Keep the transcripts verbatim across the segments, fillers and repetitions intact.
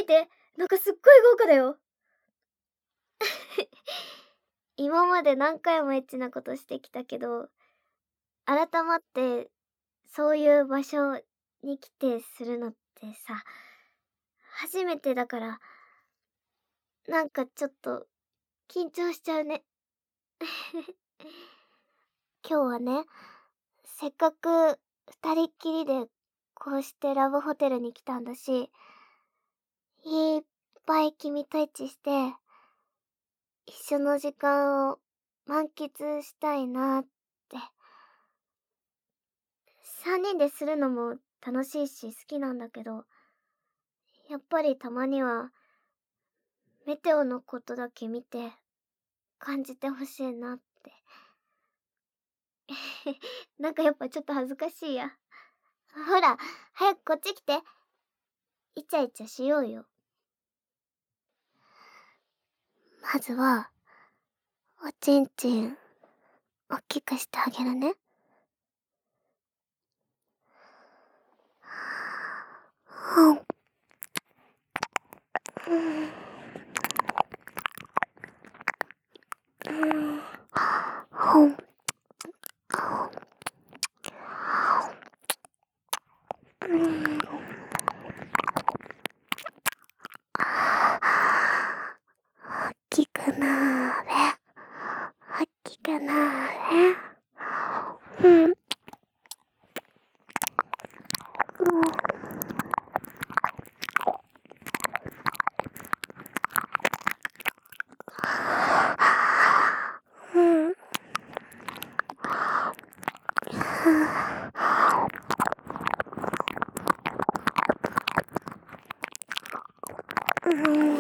見て、なんかすっごい豪華だよ。今まで何回もエッチなことしてきたけど、改まってそういう場所に来てするのってさ、初めてだから、なんかちょっと緊張しちゃうね。今日はね、せっかく二人っきりでこうしてラブホテルに来たんだし、いっぱい君とエッチして、一緒の時間を満喫したいなって。三人でするのも楽しいし好きなんだけど、やっぱりたまにはメテオのことだけ見て感じてほしいなって。なんかやっぱちょっと恥ずかしいや。ほら、早くこっち来て。イチャイチャしようよ。まずは、おちんちん、おっきくしてあげるね。うん。うん。うん。うん。うん。おっきくなーれ。おっきくなーれ。うん。うん。うん。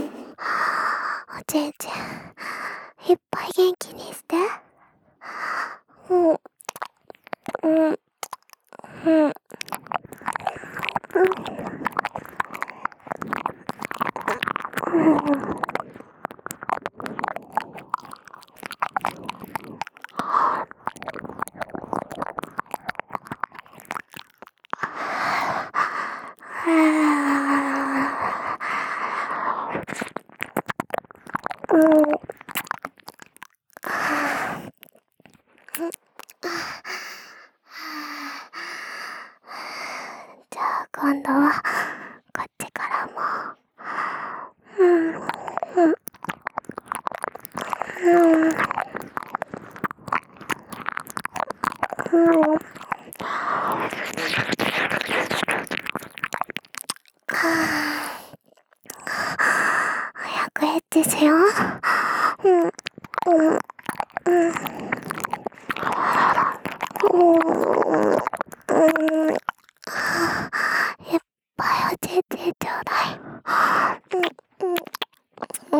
おちんちん、いっぱい元気にして。うん。うん。うん。じゃあ今度はこっちからも。うん。うん。うん。うん。早くエッチしよう。うん。うん。うん。うん。いっぱい教えてちょうだい。うん。うん。うん。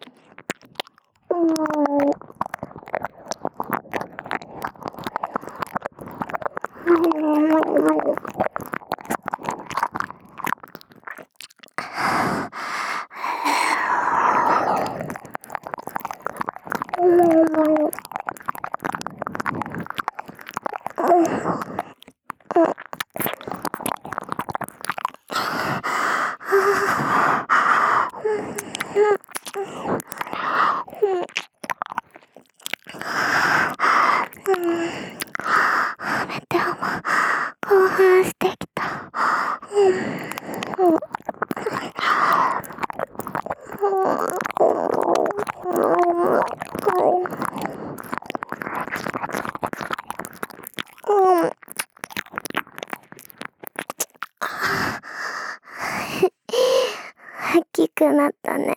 メテオも興奮してきた。うん。うん。大きくなったね。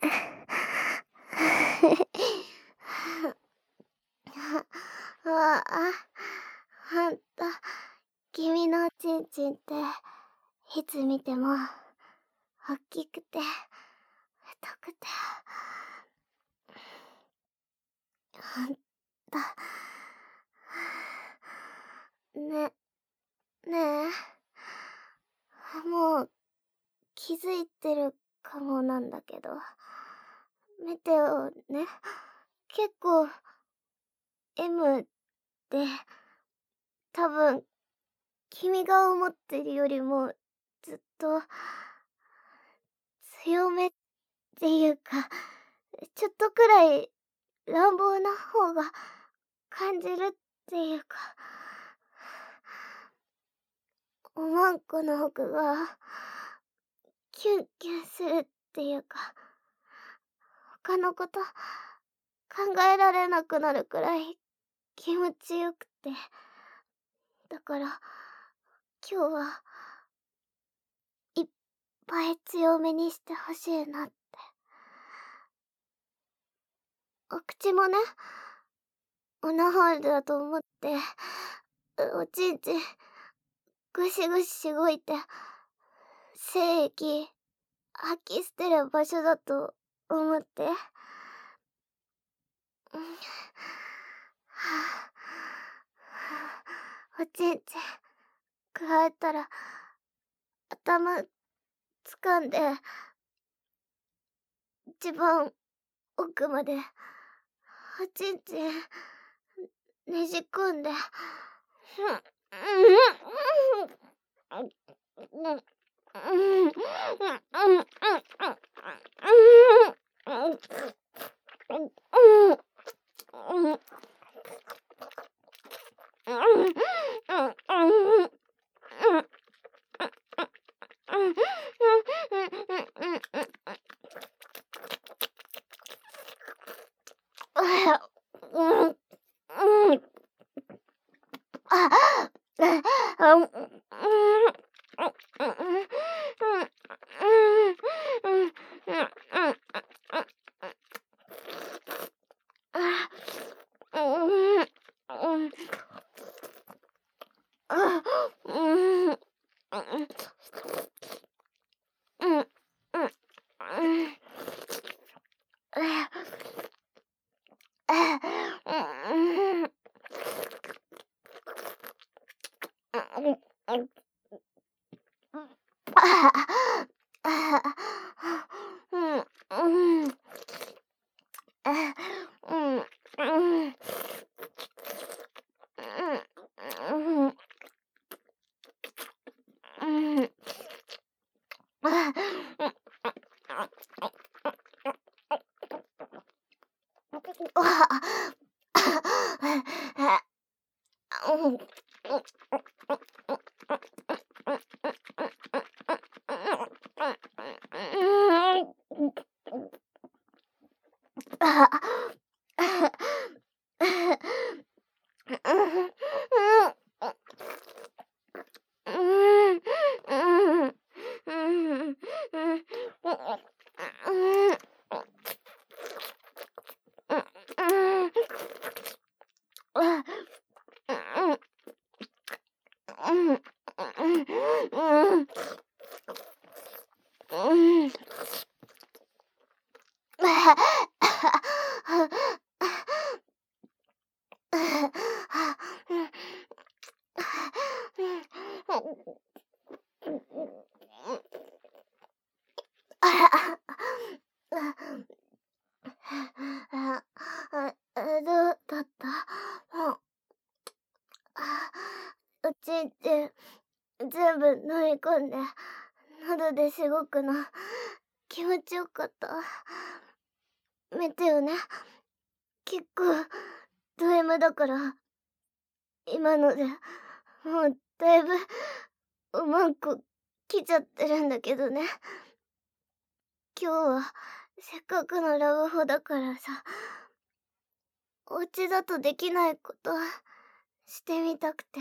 ああ、ほんと、君のおちんちんって、いつ見ても、おっきくて、太くて、ほんと、ね、ねえ、もう、気づいてるかもなんだけど、メテオね、結構、M で、多分、君が思ってるよりも、ずっと、 強めっていうか、ちょっとくらい乱暴な方が感じるっていうか、おまんこの奥がキュンキュンするっていうか、他のこと考えられなくなるくらい気持ちよくて、だから今日はいっぱい強めにしてほしいなって。お口もね、オナホールだと思って、おちんちんぐしぐししごいて、精液吐き捨てる場所だと思って、うん、はぁ、おちんちんくわえたら頭掴んで一番奥までおちんちんねじ込んで、どうだった？おちんちん全部飲み込んで喉でしごくの気持ちよかった。メテオね、結構ド M だから今のでもうだいぶおまんこ来ちゃってるんだけどね。今日はせっかくのラブホだからさ、お家だとできないことしてみたくて、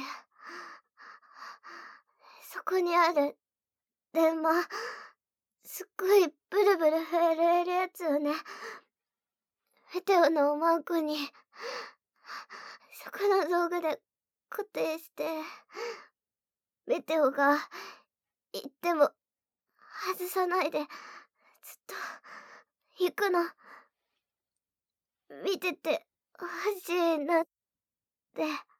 そこにある電話、すっごいブルブル震えるやつをね、メテオのおまんこにそこの道具で固定して、メテオが言っても外さないでずっと行くの見ててほしいなって。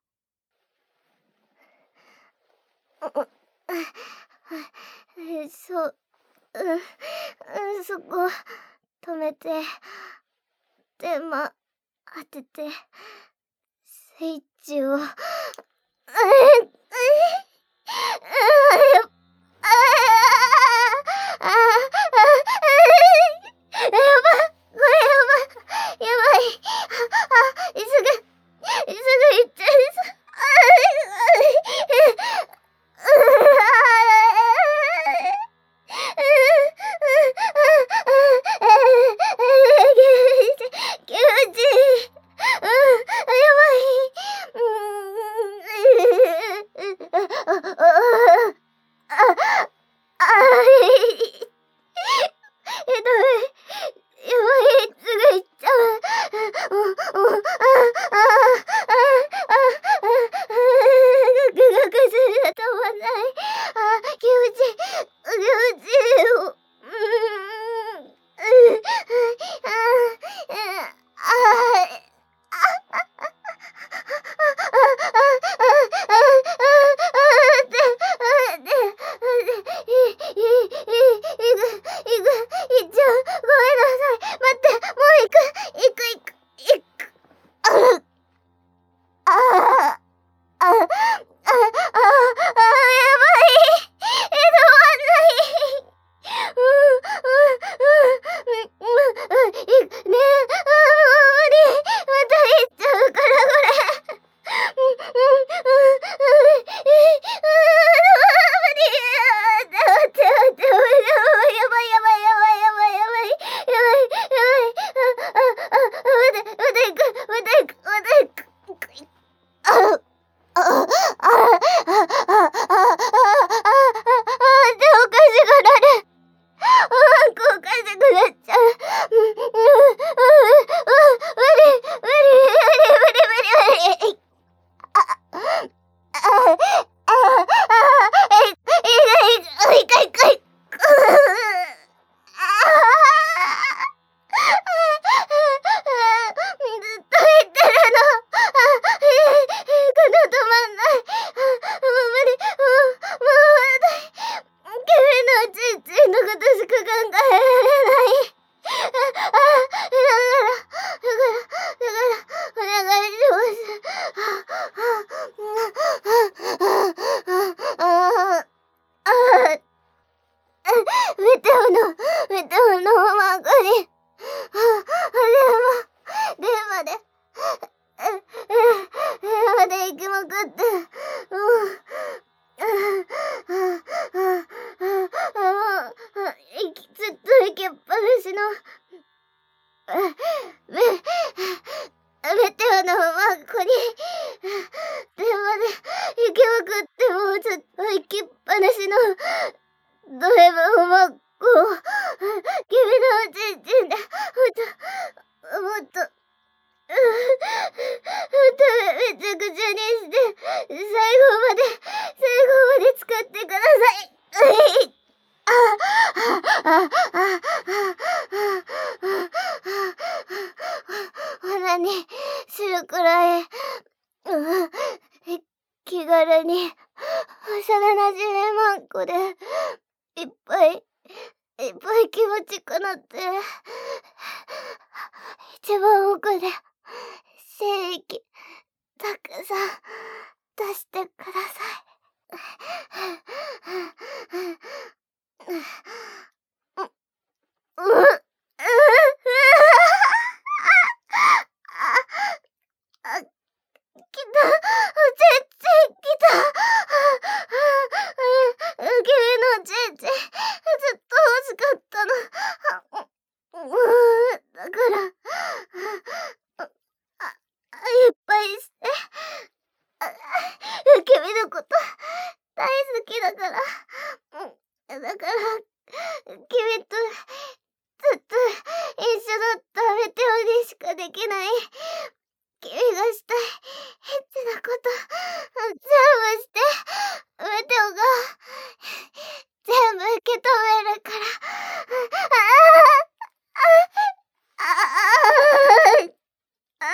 そう、うん、そこ止めて電話当ててスイッチを、うん、うん、ああああどれも真っ向、君のおちんちんで、もっと、もっと、ううめちゃくちゃにして、最後まで、最後まで使ってください。ういあああああああにするくらい、うん、気軽に幼なじみまんこでいっぱいいっぱい気持ちくなって、一番奥で精液たくさん出してください。うううあ、来た。全然来た。君のちんちん、ずっと欲しかったの。だから、あ、いっぱいして。君のこと大好きだから。だから、君とずっと一緒だったメテオにしかできない君がしたいエッチなこと全部してメテオが全部受け止めるから。あああああ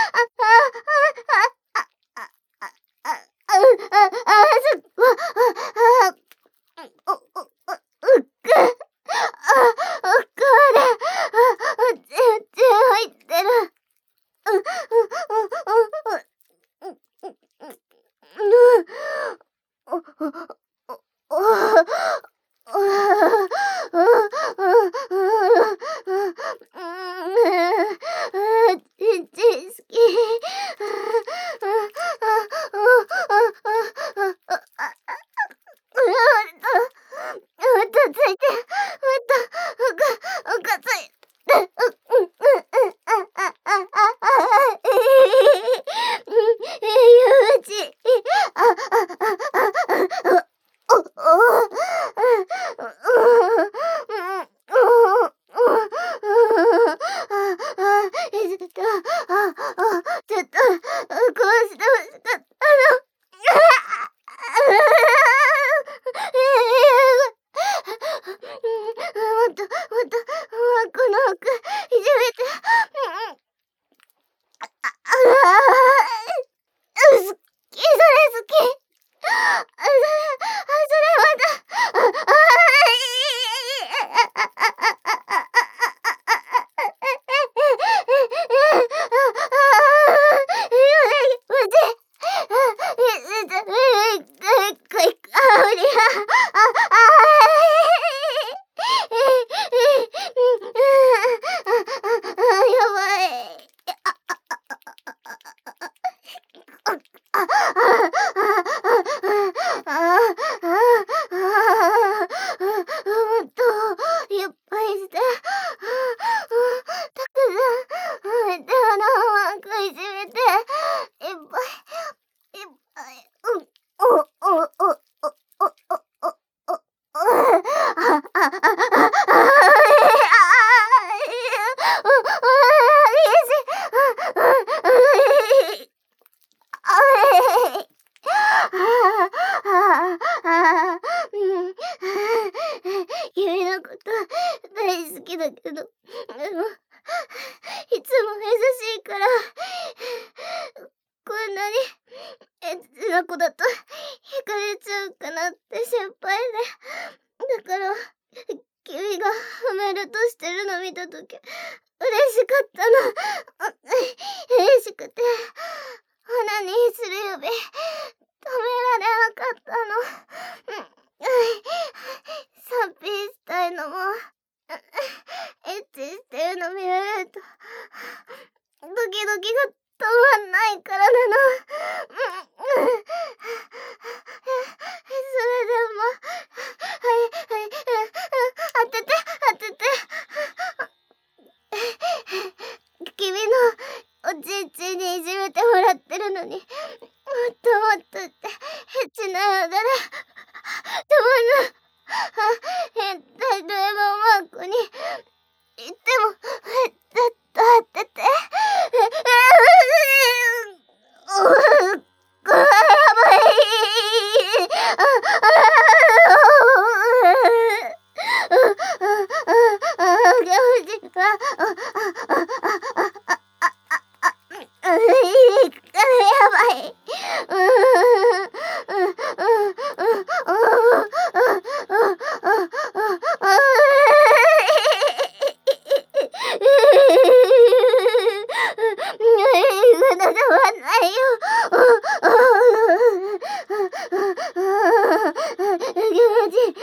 君のこと大好きだけど、でも、いつも優しいから、こんなにエッチな子だと惹かれちゃうかなって心配で。だから、君が褒めるとしてるの見たとき、嬉しかったの。嬉しくて、オナニーする指、止められなかったの。賛否したいのも、エッチしてるの見られると、ドキドキが止まんないからなの。それでも、はい、はい、当てて、当てて。君のおちんちんにいじめてもらってるのに、もっともっとって、エッチなよだれ、止まんない。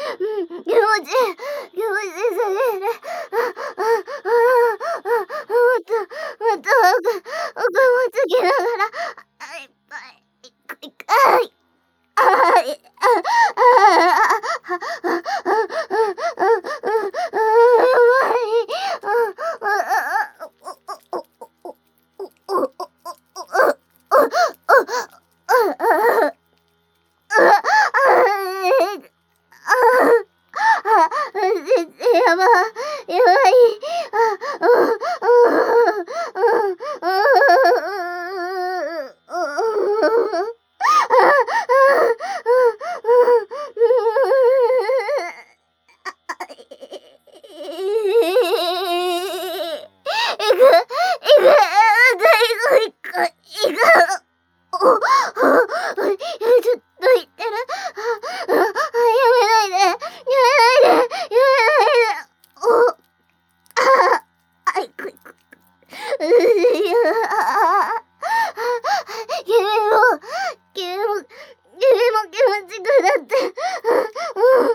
うん、気持ちいい。気持ちいいすぎる。あ、あ、ああ、あ、あ、もっと、もっと奥、奥もつけながら、あ、いっぱい、いくいく、あい。ああ、い、あ、ああ、あ、あ、あ、あ、あ、あ、あ、あ、やばい。あ、あ、あ、あ、お、お、お、お、お、お、お、お、お、お、お、あ、ああ。うわ、ああ、ええ、ああ、あ、全然やばやばい。あ、うん、うん、うん、うん、うん。ああ、ああ、うん、うん、あ、いく、いく、最後いく、いく。お、お、ちょっと言ってる。あ、あ、やめないで、やめないで、やめないで。お、あ、あ、いくいく。ういや、あ、君も、君も、君も気持ちくなって。うん、うん、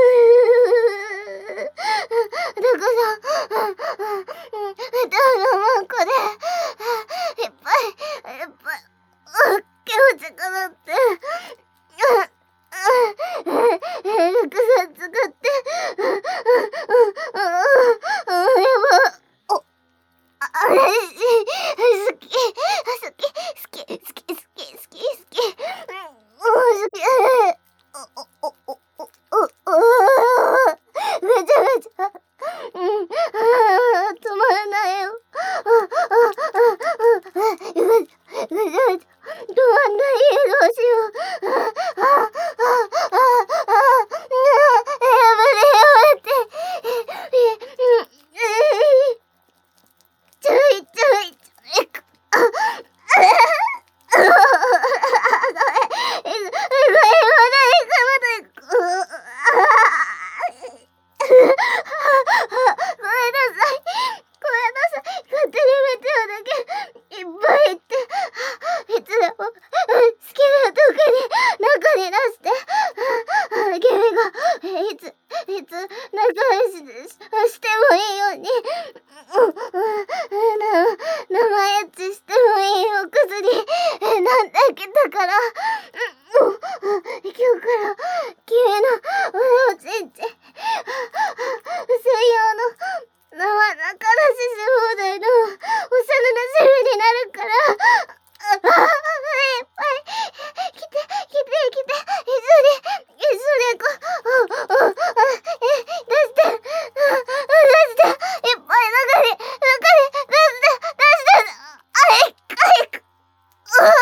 だから、うん、うん、歌の文句で、いっぱい、いっぱい、うん、気持ちくなって。うん、うん、え、たくさん作って。うん、うん、うん、うん、うん、やば。お、あ、あれ、好き、好き、好き、好き、好き、好き、好き、好き。うん、もう好き。お、お、お、お、お、お、お、めちゃめちゃ、うん、ああ、止まらないよ。あ、あ、あ、あ、あ、めちゃめちゃ、止まんないよ、どうしよう。あ、あ、あ、あ、あ、あ、やめてやめて。え、え、うん、ええ。ちょいちょいちょい、あ、あ、あ、ごめん、ごめん、まだいく、まだいく。ああ、ごめんなさい。ごめんなさい。勝手にメテオだけいっぱい言って、いつでも好きな時に中に出して、君がいついつ仲良ししてもいいように、生エッチしてもいいお薬なんだけだから、今日から君のおちんち、専用の生中出しし放題のおしゃれなシェフになるから、あ、あ、いっぱい来て来て来て、一緒に一緒にこう、お、お、あ、え、出して、あ、出して、いっぱい中に中に出して出して、あ、いっかいく、うわ、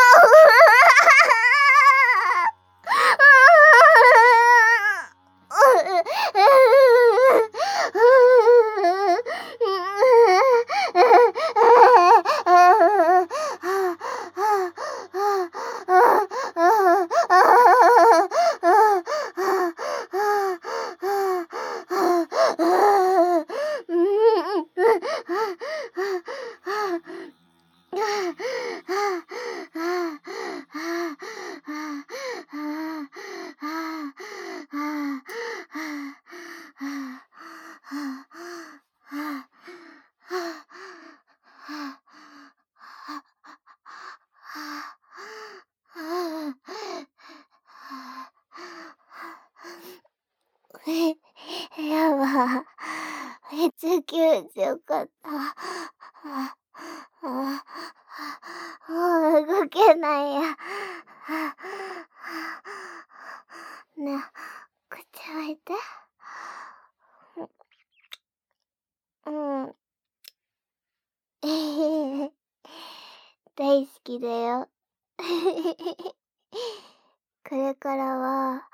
やば。めっちゃ気持ちよかった。あ、あ、もう動けないや。ね、口開いて。うん。大好きだよ。これからは、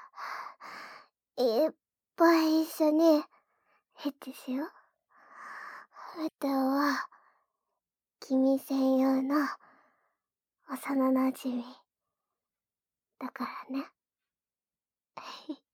いっぱい一緒にエッチしよう。メテオは、君専用の幼馴染だからね。